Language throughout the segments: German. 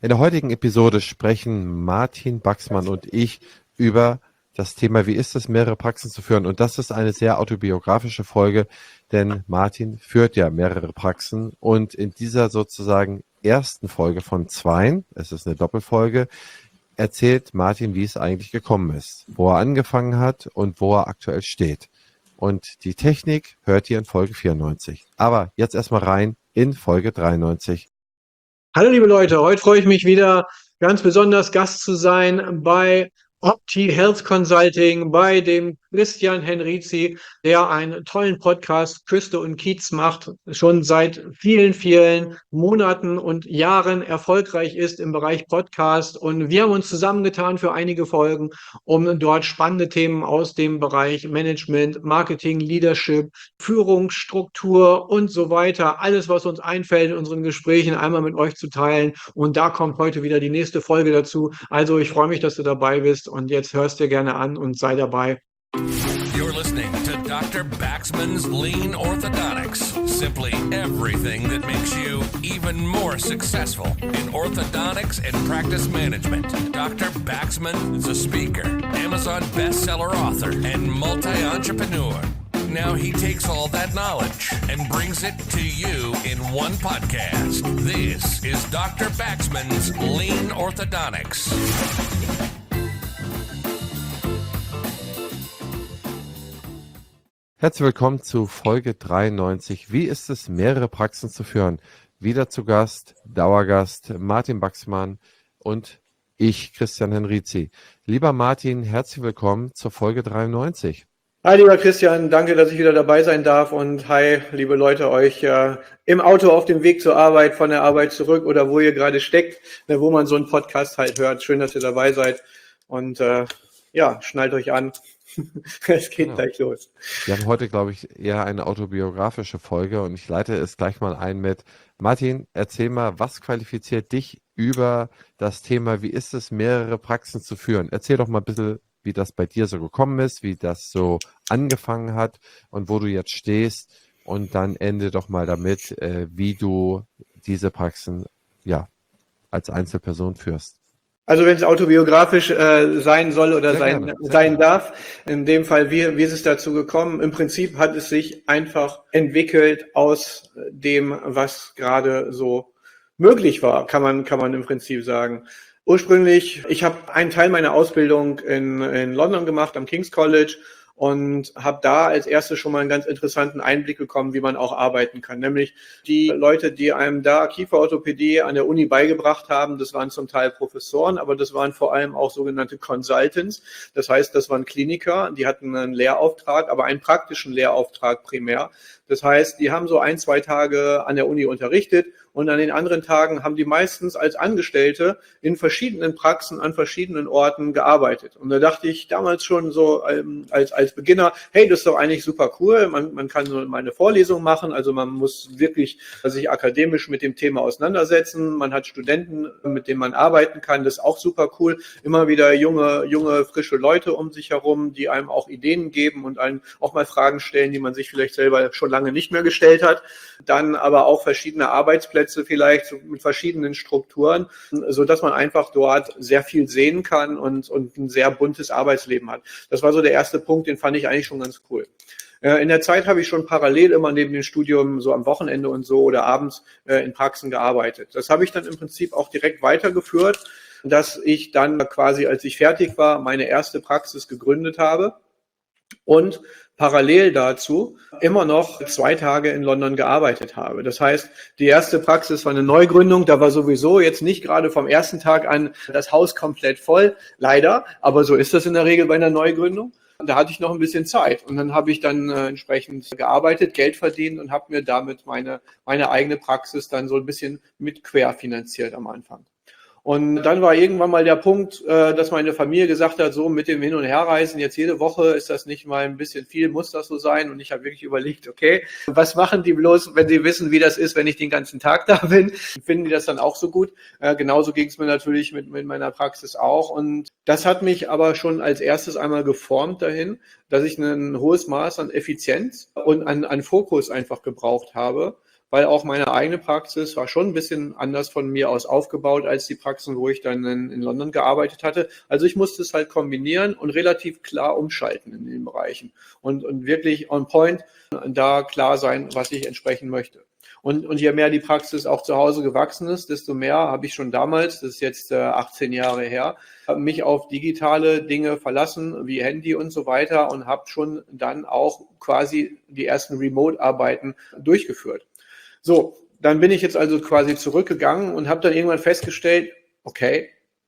In der heutigen Episode sprechen Martin Baxmann und ich über das Thema, wie ist es, mehrere Praxen zu führen? Und das ist eine sehr autobiografische Folge, denn Martin führt ja mehrere Praxen und in dieser sozusagen ersten Folge von zweien, es ist eine Doppelfolge, erzählt Martin, wie es eigentlich gekommen ist, wo er angefangen hat und wo er aktuell steht. Und die Technik hört ihr in Folge 94. Aber jetzt erstmal rein in Folge 93. Hallo liebe Leute, heute freue ich mich wieder ganz besonders Gast zu sein bei Opti Health Consulting, bei dem Christian Henrizi, der einen tollen Podcast Küste und Kiez macht, schon seit vielen, vielen Monaten und Jahren erfolgreich ist im Bereich Podcast. Und wir haben uns zusammengetan für einige Folgen, um dort spannende Themen aus dem Bereich Management, Marketing, Leadership, Führungsstruktur und so weiter, alles, was uns einfällt in unseren Gesprächen, einmal mit euch zu teilen. Und da kommt heute wieder die nächste Folge dazu. Also ich freue mich, dass du dabei bist und jetzt hörst dir gerne an und sei dabei. You're listening to Dr. Baxman's Lean Orthodontics. Simply everything that makes you even more successful in orthodontics and practice management. Dr. Baxman is a speaker, Amazon bestseller author, and multi-entrepreneur. Now he takes all that knowledge and brings it to you in one podcast. This is Dr. Baxman's Lean Orthodontics. Herzlich willkommen zu Folge 93. Wie ist es, mehrere Praxen zu führen? Wieder zu Gast, Dauergast Martin Baxmann und ich, Christian Henrizi. Lieber Martin, herzlich willkommen zur Folge 93. Hi, lieber Christian, danke, dass ich wieder dabei sein darf und hi, liebe Leute, euch im Auto auf dem Weg zur Arbeit, von der Arbeit zurück oder wo ihr gerade steckt, wo man so einen Podcast halt hört. Schön, dass ihr dabei seid und schnallt euch an. Es geht gleich los. Wir haben heute, glaube ich, eher eine autobiografische Folge und ich leite es gleich mal ein mit Martin, erzähl mal, was qualifiziert dich über das Thema, wie ist es, mehrere Praxen zu führen? Erzähl doch mal ein bisschen, wie das bei dir so gekommen ist, wie das so angefangen hat und wo du jetzt stehst und dann ende doch mal damit, wie du diese Praxen als Einzelperson führst. Also wenn es autobiografisch sein soll oder sein darf, in dem Fall, wie ist es dazu gekommen? Im Prinzip hat es sich einfach entwickelt aus dem, was gerade so möglich war, kann man im Prinzip sagen. Ursprünglich, ich habe einen Teil meiner Ausbildung in London gemacht, am King's College, und habe da als erstes schon mal einen ganz interessanten Einblick bekommen, wie man auch arbeiten kann. Nämlich die Leute, die einem da Kieferorthopädie an der Uni beigebracht haben, das waren zum Teil Professoren, aber das waren vor allem auch sogenannte Consultants. Das heißt, das waren Kliniker, die hatten einen Lehrauftrag, aber einen praktischen Lehrauftrag primär. Das heißt, die haben so 1-2 Tage an der Uni unterrichtet und an den anderen Tagen haben die meistens als Angestellte in verschiedenen Praxen an verschiedenen Orten gearbeitet. Und da dachte ich damals schon so als Beginner, hey, das ist doch eigentlich super cool, man kann so mal eine Vorlesung machen, also man muss wirklich sich akademisch mit dem Thema auseinandersetzen, man hat Studenten, mit denen man arbeiten kann, das ist auch super cool, immer wieder junge, frische Leute um sich herum, die einem auch Ideen geben und einem auch mal Fragen stellen, die man sich vielleicht selber schon lange nicht mehr gestellt hat, dann aber auch verschiedene Arbeitsplätze vielleicht so mit verschiedenen Strukturen, so dass man einfach dort sehr viel sehen kann und ein sehr buntes Arbeitsleben hat. Das war so der erste Punkt, den fand ich eigentlich schon ganz cool. In der Zeit habe ich schon parallel immer neben dem Studium so am Wochenende und so oder abends in Praxen gearbeitet. Das habe ich dann im Prinzip auch direkt weitergeführt, dass ich dann quasi, als ich fertig war, meine erste Praxis gegründet habe und parallel dazu immer noch 2 Tage in London gearbeitet habe. Das heißt, die erste Praxis war eine Neugründung, da war sowieso jetzt nicht gerade vom ersten Tag an das Haus komplett voll, leider, aber so ist das in der Regel bei einer Neugründung. Da hatte ich noch ein bisschen Zeit und dann habe ich dann entsprechend gearbeitet, Geld verdient und habe mir damit meine eigene Praxis dann so ein bisschen mit querfinanziert am Anfang. Und dann war irgendwann mal der Punkt, dass meine Familie gesagt hat, so mit dem Hin- und Herreisen jetzt jede Woche, ist das nicht mal ein bisschen viel, muss das so sein? Und ich habe wirklich überlegt, okay, was machen die bloß, wenn sie wissen, wie das ist, wenn ich den ganzen Tag da bin? Finden die das dann auch so gut? Genauso ging es mir natürlich mit meiner Praxis auch. Und das hat mich aber schon als erstes einmal geformt dahin, dass ich ein hohes Maß an Effizienz und an Fokus einfach gebraucht habe. weil auch meine eigene Praxis war schon ein bisschen anders von mir aus aufgebaut als die Praxen, wo ich dann in London gearbeitet hatte. Also ich musste es halt kombinieren und relativ klar umschalten in den Bereichen und wirklich on point da klar sein, was ich entsprechen möchte. Und je mehr die Praxis auch zu Hause gewachsen ist, desto mehr habe ich schon damals, das ist jetzt 18 Jahre her, mich auf digitale Dinge verlassen, wie Handy und so weiter, und habe schon dann auch quasi die ersten Remote-Arbeiten durchgeführt. So, dann bin ich jetzt also quasi zurückgegangen und habe dann irgendwann festgestellt, okay,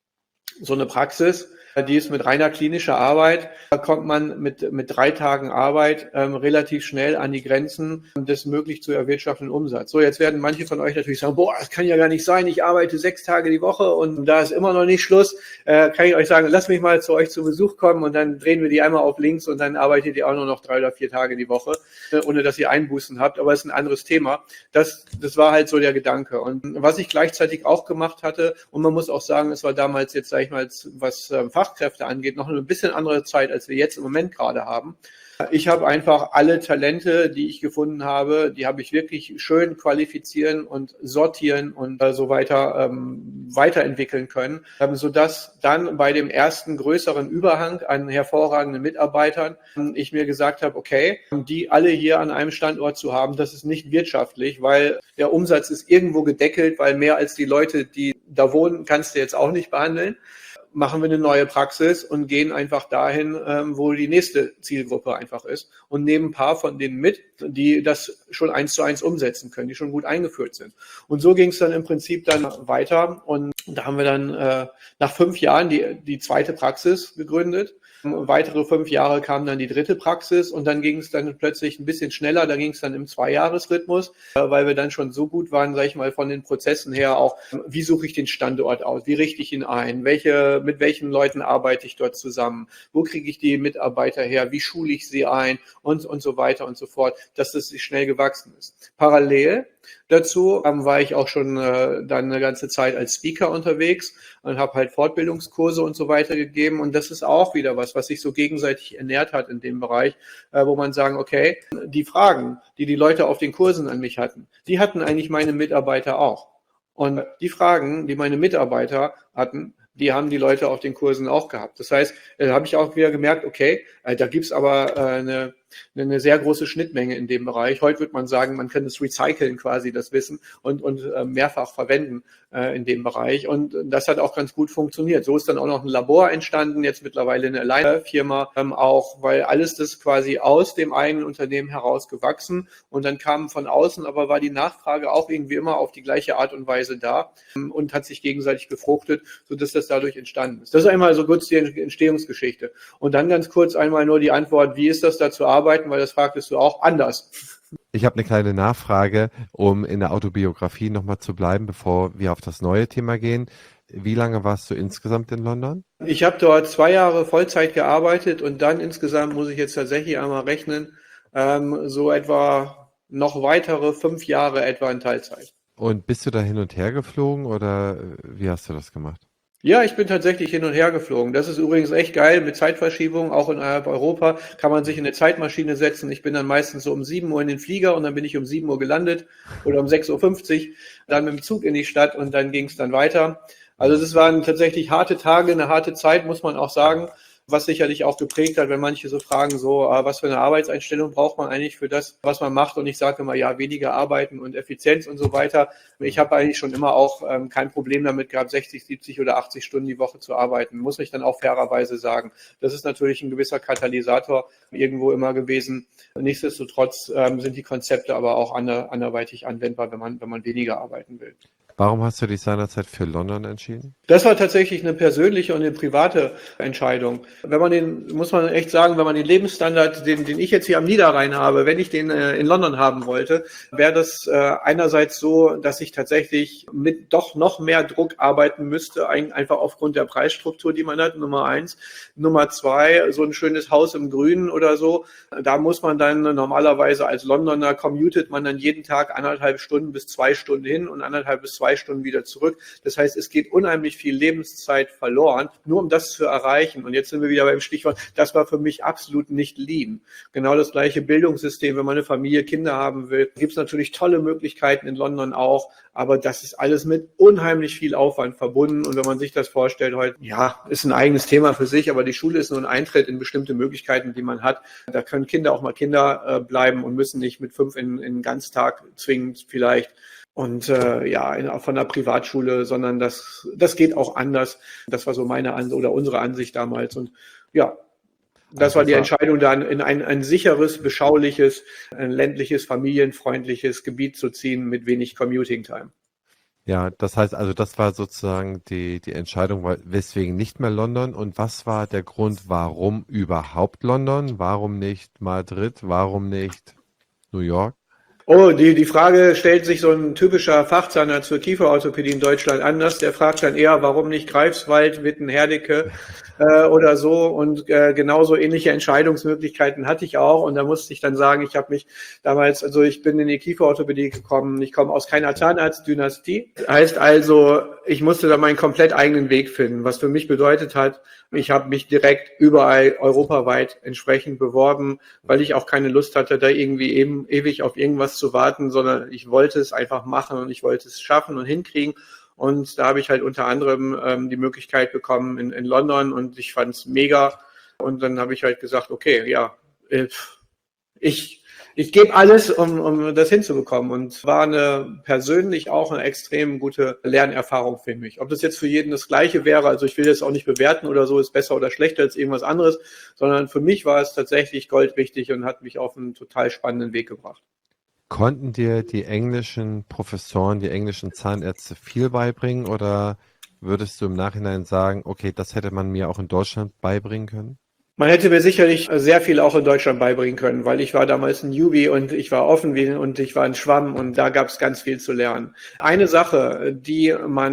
so eine Praxis, die ist mit reiner klinischer Arbeit, da kommt man mit 3 Tagen Arbeit relativ schnell an die Grenzen des möglich zu erwirtschaftenden Umsatz. So, jetzt werden manche von euch natürlich sagen, boah, das kann ja gar nicht sein, ich arbeite 6 Tage die Woche und da ist immer noch nicht Schluss. Kann ich euch sagen, lasst mich mal zu euch zu Besuch kommen und dann drehen wir die einmal auf links und dann arbeitet ihr auch nur noch 3 oder 4 Tage die Woche, ohne dass ihr Einbußen habt. Aber es ist ein anderes Thema. Das war halt so der Gedanke. Und was ich gleichzeitig auch gemacht hatte, und man muss auch sagen, es war damals jetzt, sage ich mal, was Fachkräfte angeht, noch eine bisschen andere Zeit, als wir jetzt im Moment gerade haben. Ich habe einfach alle Talente, die ich gefunden habe, die habe ich wirklich schön qualifizieren und sortieren und so weiter weiterentwickeln können, sodass dann bei dem ersten größeren Überhang an hervorragenden Mitarbeitern ich mir gesagt habe, okay, die alle hier an einem Standort zu haben, das ist nicht wirtschaftlich, weil der Umsatz ist irgendwo gedeckelt, weil mehr als die Leute, die da wohnen, kannst du jetzt auch nicht behandeln. Machen wir eine neue Praxis und gehen einfach dahin, wo die nächste Zielgruppe einfach ist und nehmen ein paar von denen mit, die das schon 1:1 umsetzen können, die schon gut eingeführt sind. Und so ging es dann im Prinzip dann weiter und da haben wir dann nach 5 Jahren die zweite Praxis gegründet. Weitere 5 Jahre kam dann die dritte Praxis und dann ging es dann plötzlich ein bisschen schneller, da ging es dann im 2-Jahres-Rhythmus, weil wir dann schon so gut waren, sage ich mal, von den Prozessen her auch, wie suche ich den Standort aus, wie richte ich ihn ein, mit welchen Leuten arbeite ich dort zusammen, wo kriege ich die Mitarbeiter her, wie schule ich sie ein und so weiter und so fort, dass das schnell gewachsen ist. Parallel dazu war ich auch schon dann eine ganze Zeit als Speaker unterwegs und habe halt Fortbildungskurse und so weiter gegeben. Und das ist auch wieder was sich so gegenseitig ernährt hat in dem Bereich, wo man sagen, okay, die Fragen, die Leute auf den Kursen an mich hatten, die hatten eigentlich meine Mitarbeiter auch. Und die Fragen, die meine Mitarbeiter hatten, die haben die Leute auf den Kursen auch gehabt. Das heißt, da habe ich auch wieder gemerkt, okay, da gibt's aber eine sehr große Schnittmenge in dem Bereich. Heute würde man sagen, man kann es recyceln quasi, das Wissen, und mehrfach verwenden in dem Bereich. Und das hat auch ganz gut funktioniert. So ist dann auch noch ein Labor entstanden, jetzt mittlerweile eine Alleinfirma, auch, weil alles das quasi aus dem eigenen Unternehmen heraus gewachsen und dann kam von außen, aber war die Nachfrage auch irgendwie immer auf die gleiche Art und Weise da und hat sich gegenseitig befruchtet, sodass das dadurch entstanden ist. Das ist einmal so kurz die Entstehungsgeschichte. Und dann ganz kurz einmal nur die Antwort, wie ist das da zu arbeiten, weil das fragtest du auch, anders. Ich habe eine kleine Nachfrage, um in der Autobiografie nochmal zu bleiben, bevor wir auf das neue Thema gehen. Wie lange warst du insgesamt in London? Ich habe dort 2 Jahre Vollzeit gearbeitet und dann insgesamt, muss ich jetzt tatsächlich einmal rechnen, so etwa noch weitere 5 Jahre etwa in Teilzeit. Und bist du da hin und her geflogen oder wie hast du das gemacht? Ja, ich bin tatsächlich hin und her geflogen. Das ist übrigens echt geil mit Zeitverschiebung. Auch innerhalb Europa kann man sich in eine Zeitmaschine setzen. Ich bin dann meistens so um 7 Uhr in den Flieger und dann bin ich um 7 Uhr gelandet oder um 6:50 Uhr dann mit dem Zug in die Stadt und dann ging es dann weiter. Also das waren tatsächlich harte Tage, eine harte Zeit, muss man auch sagen, was sicherlich auch geprägt hat, wenn manche so fragen, so, was für eine Arbeitseinstellung braucht man eigentlich für das, was man macht? Und ich sage immer, ja, weniger arbeiten und Effizienz und so weiter. Ich habe eigentlich schon immer auch kein Problem damit gehabt, 60, 70 oder 80 Stunden die Woche zu arbeiten, muss ich dann auch fairerweise sagen. Das ist natürlich ein gewisser Katalysator irgendwo immer gewesen. Nichtsdestotrotz sind die Konzepte aber auch anderweitig anwendbar, wenn man weniger arbeiten will. Warum hast du dich seinerzeit für London entschieden? Das war tatsächlich eine persönliche und eine private Entscheidung. Muss man echt sagen, wenn man den Lebensstandard, den ich jetzt hier am Niederrhein habe, wenn ich den in London haben wollte, wäre das einerseits so, dass ich tatsächlich mit doch noch mehr Druck arbeiten müsste, einfach aufgrund der Preisstruktur, die man hat, Nummer 1. Nummer 2, so ein schönes Haus im Grünen oder so, da muss man dann normalerweise als Londoner commutet man dann jeden Tag 1,5 Stunden bis 2 Stunden hin und 1,5 bis 2 2 Stunden wieder zurück. Das heißt, es geht unheimlich viel Lebenszeit verloren, nur um das zu erreichen. Und jetzt sind wir wieder beim Stichwort, das war für mich absolut nicht lean. Genau das gleiche Bildungssystem, wenn man eine Familie, Kinder haben will, gibt es natürlich tolle Möglichkeiten in London auch, aber das ist alles mit unheimlich viel Aufwand verbunden. Und wenn man sich das vorstellt heute, ja, ist ein eigenes Thema für sich, aber die Schule ist nur ein Eintritt in bestimmte Möglichkeiten, die man hat. Da können Kinder auch mal Kinder bleiben und müssen nicht mit 5 in den Ganztag zwingend vielleicht. Und von der Privatschule, sondern das geht auch anders. Das war so meine Ansicht oder unsere Ansicht damals. Und ja, das war die Entscheidung, dann in ein sicheres, beschauliches, ein ländliches, familienfreundliches Gebiet zu ziehen mit wenig Commuting Time. Ja, das heißt also, das war sozusagen die Entscheidung, weswegen nicht mehr London. Und was war der Grund, warum überhaupt London? Warum nicht Madrid? Warum nicht New York? Oh, die Frage stellt sich so ein typischer Fachzahnarzt für Kieferorthopädie in Deutschland anders. Der fragt dann eher, warum nicht Greifswald, Witten, Herdecke oder so. Und genauso ähnliche Entscheidungsmöglichkeiten hatte ich auch. Und da musste ich dann sagen, ich habe mich damals, also ich bin in die Kieferorthopädie gekommen. Ich komme aus keiner Zahnarztdynastie. Heißt also, ich musste da meinen komplett eigenen Weg finden, was für mich bedeutet hat, ich habe mich direkt überall europaweit entsprechend beworben, weil ich auch keine Lust hatte, da irgendwie eben ewig auf irgendwas zu warten, sondern ich wollte es einfach machen und ich wollte es schaffen und hinkriegen. Und da habe ich halt unter anderem die Möglichkeit bekommen in London und ich fand es mega. Und dann habe ich halt gesagt, okay, ja, ich gebe alles, um das hinzubekommen und war persönlich auch eine extrem gute Lernerfahrung für mich. Ob das jetzt für jeden das Gleiche wäre, also ich will das auch nicht bewerten oder so, ist besser oder schlechter als irgendwas anderes, sondern für mich war es tatsächlich goldrichtig und hat mich auf einen total spannenden Weg gebracht. Konnten dir die englischen Professoren, die englischen Zahnärzte viel beibringen oder würdest du im Nachhinein sagen, okay, das hätte man mir auch in Deutschland beibringen können? Man hätte mir sicherlich sehr viel auch in Deutschland beibringen können, weil ich war damals ein Newbie und ich war offen und ich war ein Schwamm und da gab es ganz viel zu lernen. Eine Sache, die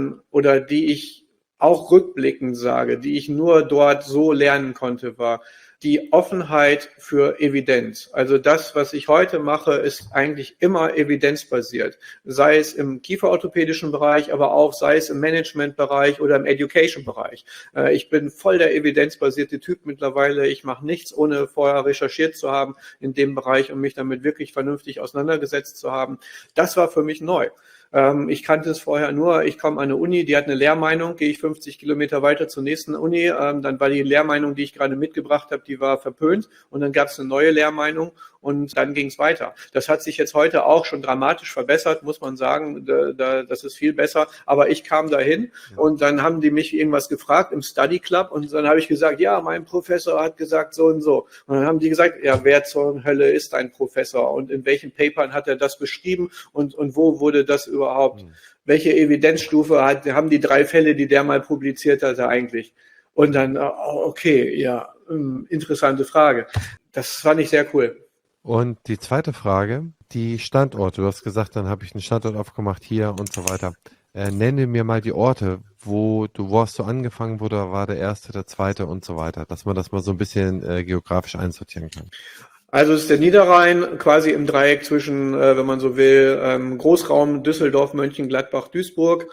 ich auch rückblickend sage, die ich nur dort so lernen konnte, war die Offenheit für Evidenz. Also das, was ich heute mache, ist eigentlich immer evidenzbasiert. Sei es im kieferorthopädischen Bereich, aber auch sei es im Managementbereich oder im Education-Bereich. Ich bin voll der evidenzbasierte Typ mittlerweile. Ich mache nichts, ohne vorher recherchiert zu haben in dem Bereich und mich damit wirklich vernünftig auseinandergesetzt zu haben. Das war für mich neu. Ich kannte es vorher nur, ich komme an eine Uni, die hat eine Lehrmeinung, gehe ich 50 Kilometer weiter zur nächsten Uni, dann war die Lehrmeinung, die ich gerade mitgebracht habe, die war verpönt und dann gab es eine neue Lehrmeinung und dann ging es weiter. Das hat sich jetzt heute auch schon dramatisch verbessert, muss man sagen, das ist viel besser, aber ich kam dahin und dann haben die mich irgendwas gefragt im Study Club und dann habe ich gesagt, ja, mein Professor hat gesagt so und so. Und dann haben die gesagt, ja, wer zur Hölle ist dein Professor und in welchen Papern hat er das beschrieben und wo wurde das überhaupt, welche Evidenzstufe haben die 3 Fälle, die der mal publiziert hatte eigentlich? Und dann, okay, ja, interessante Frage. Das fand ich sehr cool. Und die zweite Frage, die Standorte. Du hast gesagt, dann habe ich einen Standort aufgemacht hier und so weiter. Nenne mir mal die Orte, wo hast du angefangen, wo da war der erste, der zweite und so weiter, dass man das mal so ein bisschen geografisch einsortieren kann. Also es ist der Niederrhein, quasi im Dreieck zwischen, wenn man so will, Großraum Düsseldorf, Mönchengladbach, Duisburg.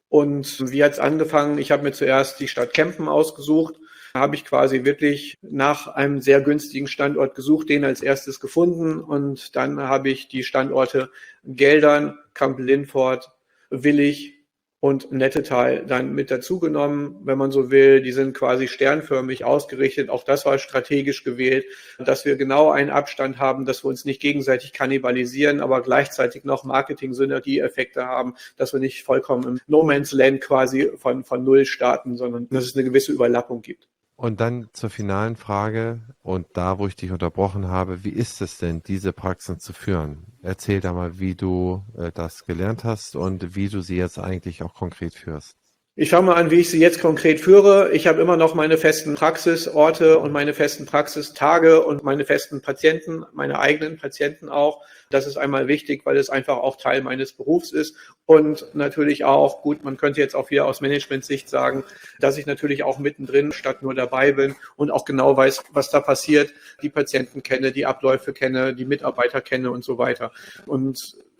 Und wie hat es angefangen? Ich habe mir zuerst die Stadt Kempen ausgesucht. Da habe ich quasi wirklich nach einem sehr günstigen Standort gesucht, den als erstes gefunden. Und dann habe ich die Standorte Geldern, Kamp-Lindfort, Willich und Nettetal dann mit dazugenommen, wenn man so will. Die sind quasi sternförmig ausgerichtet. Auch das war strategisch gewählt, dass wir genau einen Abstand haben, dass wir uns nicht gegenseitig kannibalisieren, aber gleichzeitig noch Marketing-Synergie-Effekte haben, dass wir nicht vollkommen im No-Man's-Land quasi von Null starten, sondern dass es eine gewisse Überlappung gibt. Und dann zur finalen Frage und da, wo ich dich unterbrochen habe, wie ist es denn, diese Praxen zu führen? Erzähl da mal, wie du das gelernt hast und wie du sie jetzt eigentlich auch konkret führst. Ich schaue mal an, wie ich sie jetzt konkret führe. Ich habe immer noch meine festen Praxisorte und meine festen Praxistage und meine festen Patienten, meine eigenen Patienten auch. Das ist einmal wichtig, weil es einfach auch Teil meines Berufs ist. Und natürlich auch, gut, man könnte jetzt auch wieder aus Management-Sicht sagen, dass ich natürlich auch mittendrin statt nur dabei bin und auch genau weiß, was da passiert, die Patienten kenne, die Abläufe kenne, die Mitarbeiter kenne und so weiter. Und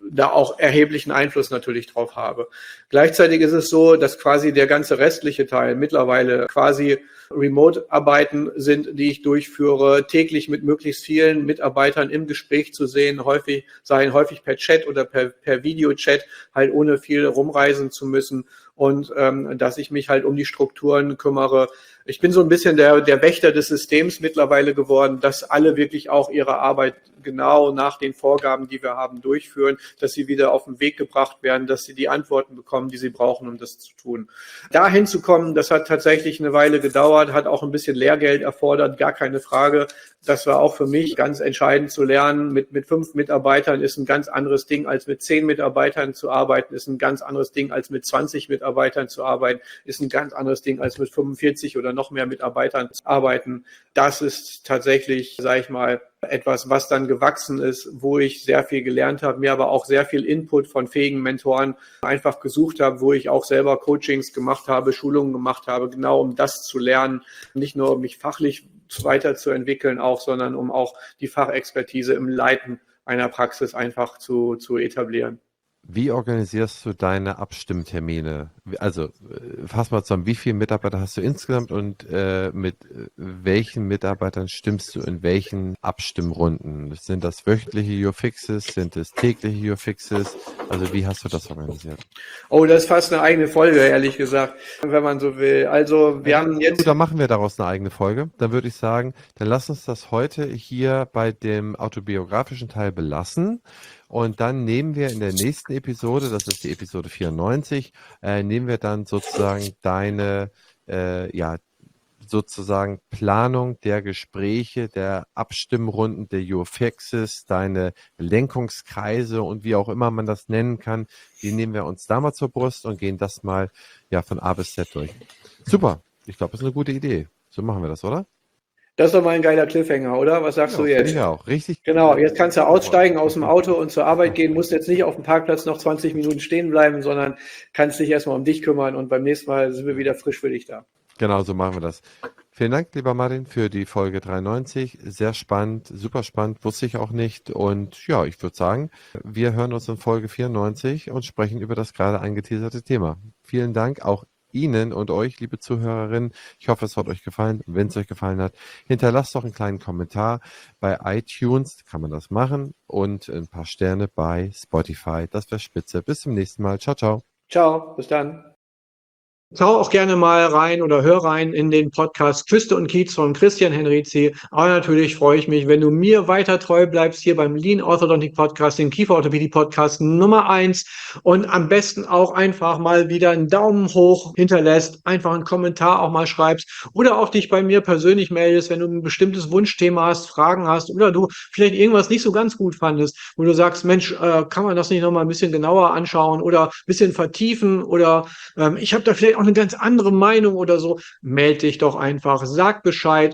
da auch erheblichen Einfluss natürlich drauf habe. Gleichzeitig ist es so, dass quasi der ganze restliche Teil mittlerweile quasi Remote-Arbeiten sind, die ich durchführe, täglich mit möglichst vielen Mitarbeitern im Gespräch zu sehen, häufig per Chat oder per Videochat, halt ohne viel rumreisen zu müssen und dass ich mich halt um die Strukturen kümmere. Ich bin so ein bisschen der Wächter des Systems mittlerweile geworden, dass alle wirklich auch ihre Arbeit genau nach den Vorgaben, die wir haben, durchführen, dass sie wieder auf den Weg gebracht werden, dass sie die Antworten bekommen, die sie brauchen, um das zu tun. Dahin zu kommen, das hat tatsächlich eine Weile gedauert, hat auch ein bisschen Lehrgeld erfordert, gar keine Frage. Das war auch für mich ganz entscheidend zu lernen. Mit 5 Mitarbeitern ist ein ganz anderes Ding, als mit 10 Mitarbeitern zu arbeiten, ist ein ganz anderes Ding, als mit 20 Mitarbeitern zu arbeiten, ist ein ganz anderes Ding, als mit 45 oder noch mehr Mitarbeitern zu arbeiten. Das ist tatsächlich, sage ich mal, etwas, was dann gewachsen ist, wo ich sehr viel gelernt habe, mir aber auch sehr viel Input von fähigen Mentoren einfach gesucht habe, wo ich auch selber Coachings gemacht habe, Schulungen gemacht habe, genau um das zu lernen, nicht nur um mich fachlich weiterzuentwickeln auch, sondern um auch die Fachexpertise im Leiten einer Praxis einfach zu etablieren. Wie organisierst du deine Abstimmtermine? Also fass mal zusammen, wie viele Mitarbeiter hast du insgesamt und mit welchen Mitarbeitern stimmst du in welchen Abstimmrunden? Sind das wöchentliche Your Fixes? Sind es tägliche Your Fixes? Also wie hast du das organisiert? Oh, das ist fast eine eigene Folge, ehrlich gesagt, wenn man so will. Also wir haben jetzt... Da machen wir daraus eine eigene Folge. Dann würde ich sagen, dann lass uns das heute hier bei dem autobiografischen Teil belassen. Und dann nehmen wir in der nächsten Episode, das ist die Episode 94, nehmen wir dann sozusagen deine, sozusagen Planung der Gespräche, der Abstimmrunden, der Your Fixes, deine Lenkungskreise und wie auch immer man das nennen kann, die nehmen wir uns da mal zur Brust und gehen das mal von A bis Z durch. Super, ich glaube, das ist eine gute Idee. So machen wir das, oder? Das ist doch mal ein geiler Cliffhanger, oder? Was sagst du jetzt? Ja, auch richtig. Genau, jetzt kannst du aussteigen aus dem Auto und zur Arbeit gehen, musst jetzt nicht auf dem Parkplatz noch 20 Minuten stehen bleiben, sondern kannst dich erstmal um dich kümmern und beim nächsten Mal sind wir wieder frisch für dich da. Genau, so machen wir das. Vielen Dank, lieber Martin, für die Folge 93. Sehr spannend, super spannend, wusste ich auch nicht. Und ja, ich würde sagen, wir hören uns in Folge 94 und sprechen über das gerade angeteaserte Thema. Vielen Dank auch Ihnen und euch, liebe Zuhörerinnen. Ich hoffe, es hat euch gefallen. Wenn es euch gefallen hat, hinterlasst doch einen kleinen Kommentar. Bei iTunes kann man das machen und ein paar Sterne bei Spotify. Das wäre spitze. Bis zum nächsten Mal. Ciao, ciao. Ciao, bis dann. Schau auch gerne mal rein oder hör rein in den Podcast Küste und Kiez von Christian Henrizi. Aber natürlich freue ich mich, wenn du mir weiter treu bleibst hier beim Lean Orthodontic Podcast, den Kieferorthopädie Podcast Nummer 1 und am besten auch einfach mal wieder einen Daumen hoch hinterlässt, einfach einen Kommentar auch mal schreibst oder auch dich bei mir persönlich meldest, wenn du ein bestimmtes Wunschthema hast, Fragen hast oder du vielleicht irgendwas nicht so ganz gut fandest, wo du sagst, Mensch, kann man das nicht nochmal ein bisschen genauer anschauen oder ein bisschen vertiefen oder ich habe da vielleicht auch eine ganz andere Meinung oder so, melde dich doch einfach, sag Bescheid.